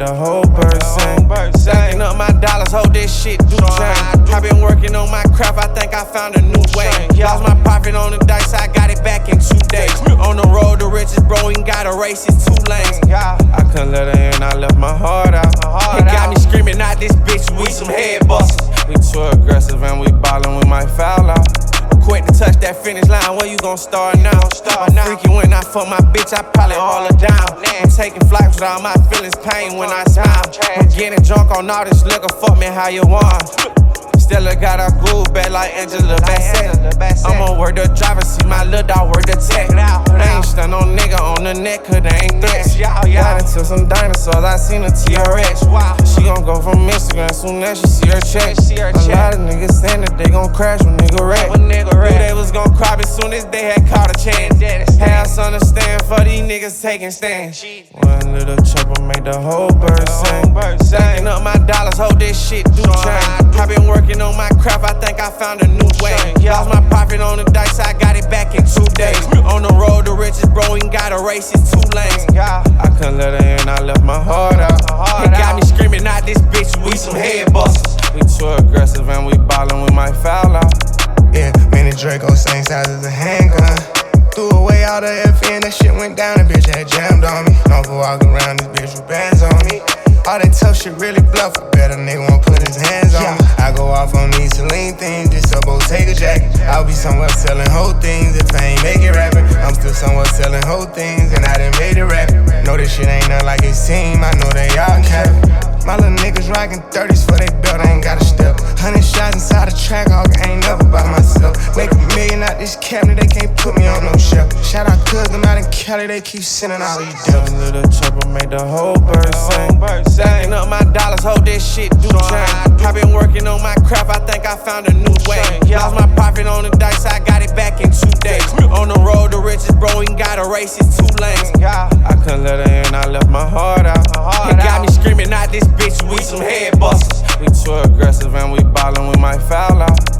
the whole bird sing. Stacking up my dollars, hold this shit, do change. I been working on my craft, I think I found a new way. Lost my profit on the dice, I got it back in 2 days. On the road to riches, bro, ain't gotta race, it's 2 lanes. I couldn't let her in, I left my heart out. It got me screaming out this bitch, we some head busters. We too aggressive and we ballin', we might foul out. Quick to touch that finish line, where you gon' start now? I'm freaky when I fuck my bitch, I probably haul her down. I'm taking flights with all my feelings, pain when I smile. I'm getting drunk on all this liquor, fuck me how you want. Stella got a groove back like Angela Bassett. I'ma work the driver, see my little dog work the tech. They ain't stun on nigga on the neck, cause they ain't threats. Got into some dinosaurs, I seen a TRX. She gon' go from Instagram soon as she see her check. A lot of niggas saying that they gon' crash when nigga wreck. Knew they was gon' cry as soon as they had caught a chance. Had us understand for these niggas taking stands. One little chopper made the whole bird sing. Stacking up my dollars, hold this shit, do change. I been working on my craft, I think I found a new way. Lost my profit on the dice, I got it back in 2 days. On the road to riches, bro, ain't gotta race, it's 2 lanes. I couldn't let her in, I left my heart out. It got me screaming out this bitch, we some head busters. We too aggressive and we ballin', we might foul out. Yeah, mini Draco, same size as a handgun. Threw away all the FN, that shit went down, the bitch had jammed on me. Known for walking around this bitch with bands on me. All that tough shit really bluff, I bet a nigga won't put his hands on me. I go off on these Celine things, this up Bottega jacket. I'll be somewhere selling whole things if I ain't make it rapping. I'm still somewhere selling whole things and I done made it rapping. Know this shit ain't nothing like it seem, I know they all capping. My little niggas rockin' 30s for they belt, I ain't got a step. 100 shots inside the track, hog, I ain't never by myself. Make $1 million out this cabinet, they can't put me on no shelf. Shout out cuz them out in Cali, they keep sending all these deals. One little chopper made the whole bird sing. Stacking up my dollars, hold this shit, do change. I been working on my craft, I think I found a new way. Lost my profit on the dice, I got it back in 2 days. On the road to riches, bro, ain't gotta race, it's 2 lanes. I couldn't let her in, I left my heart out. It got me screaming out this bitch, we some head busters. We too aggressive and we ballin', we might foul out.